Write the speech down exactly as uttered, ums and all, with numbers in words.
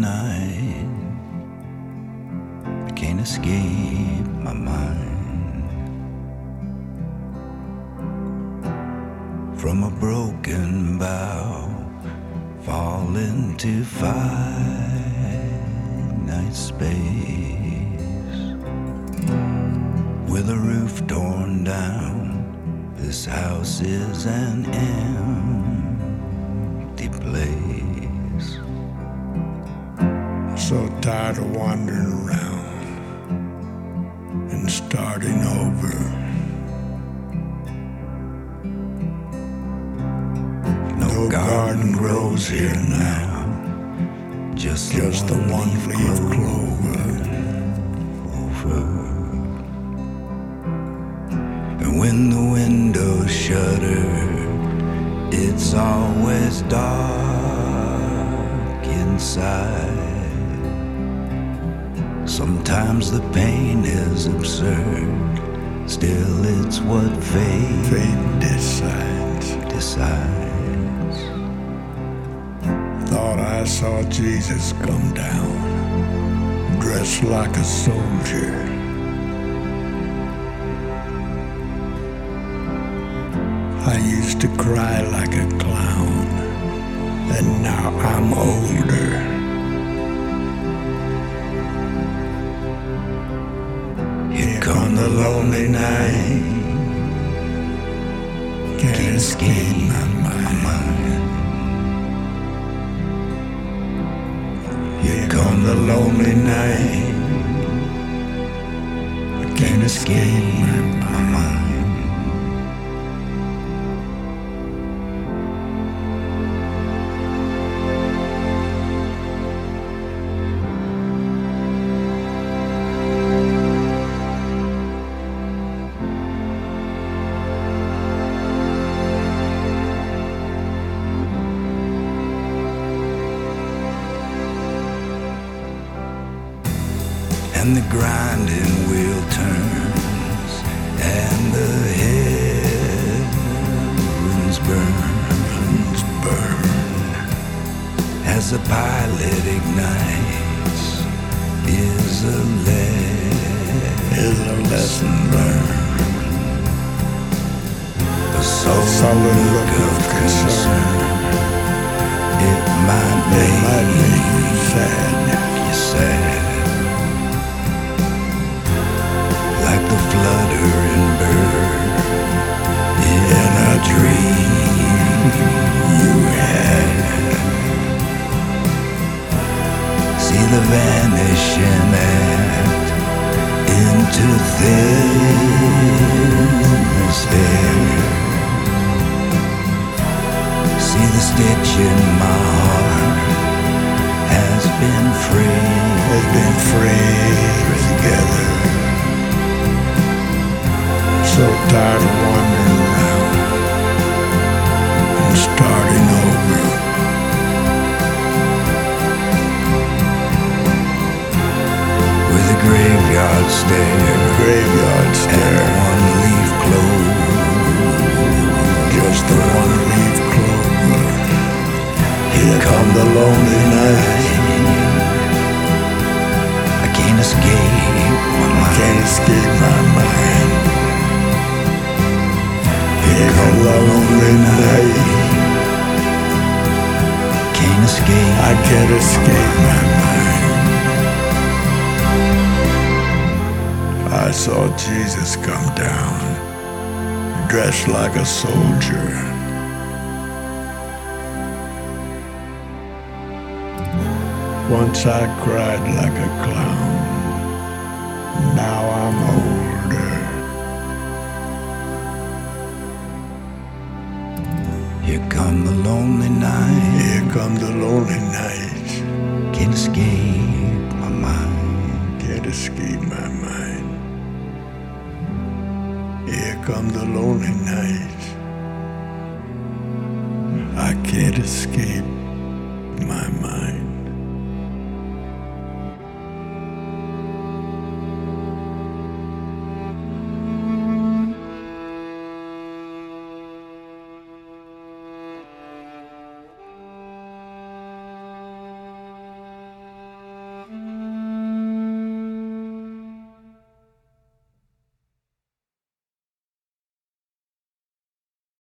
night. I can't escape my mind. From a broken bough, fall into finite space. With a roof torn down, this house is an empty place. So tired of wandering around and starting over. No garden grows here now, just, Just the the one one leaf leaf clover. over. And when the windows shutter, it's always dark inside. Sometimes the pain is absurd, still it's what fate, Fate decides. decides. Thought I saw Jesus come down, dressed like a soldier. I used to cry like a clown, and now I'm older. Here come the lonely night, Can't escape my mind. here come the lonely night. I can't escape my mind. And the grinding wheel turns, and the heavens burns, burn. As the pilot ignites, is a le- Is a lesson learned. a sullen sullen look of concern. It might It make might make you sad. you sad. Like the fluttering bird in a dream you had. See the vanishing act into thinness there. See the stitch in my heart has been free, Has been free together. So tired of wandering around and starting over. with a graveyard stare Graveyard and stare. one leaf clover. Just the one leaf clover. Here come the lonely night. I can't escape my mind. Can't escape my mind. Here come the lonely night. Can't escape. I can't escape my mind. I saw Jesus come down, dressed like a soldier. Once I cried like a clown, now I'm older. Here come the lonely night. Here come the lonely nights, Can't escape my mind. can't escape my mind. Here come the lonely nights, I can't escape my mind.